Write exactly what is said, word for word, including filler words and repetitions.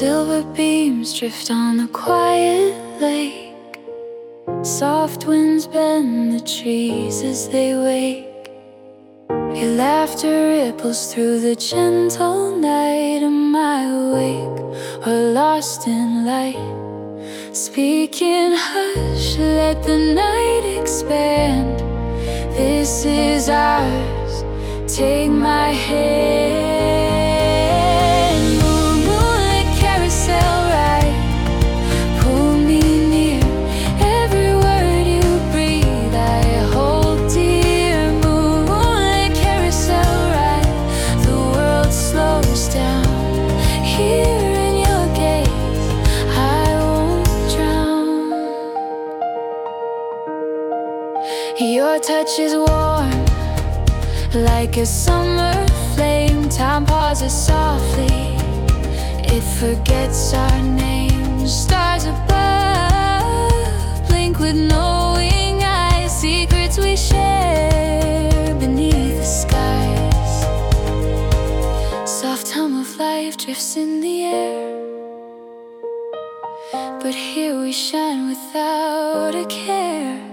Silver beams drift on the quiet lake. Soft winds bend the trees as they wake. Your laughter ripples through the gentle night. Am I awake or lost in light? Speaking hush, let the night expand. This is ours, take my hand. Moon, moonlit carousel ride, pull me near. Every word you breathe I hold dear. Moon, moonlit carousel ride, the world slows down. Here in your gaze I won't drown. Your touch is warm like a summer flame. Time pauses softly, it forgets our names. Stars above blink with knowing eyes. Secrets we share beneath the skies. Soft hum of life drifts in the air, but here we shine without a care.